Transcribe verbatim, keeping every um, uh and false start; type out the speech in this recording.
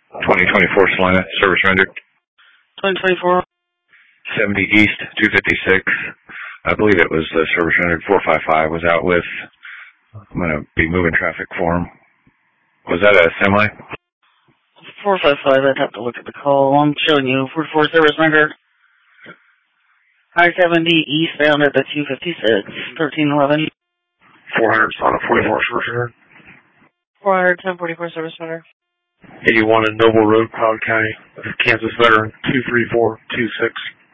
twenty twenty-four Salina, service rendered. twenty twenty-four. seventy East, two fifty-six. I believe it was the service rendered four five five was out with. I'm going to be moving traffic for him. Was that a semi? four five five, I'd have to look at the call. I'm showing you forty-four service rendered. I seventy eastbound at the two fifty-six, thirteen eleven. four hundred on a forty-four service rendered. four hundred, ten forty-four service rendered. eighty-one in Noble Road, Cloud County, Kansas veteran, two three four two six.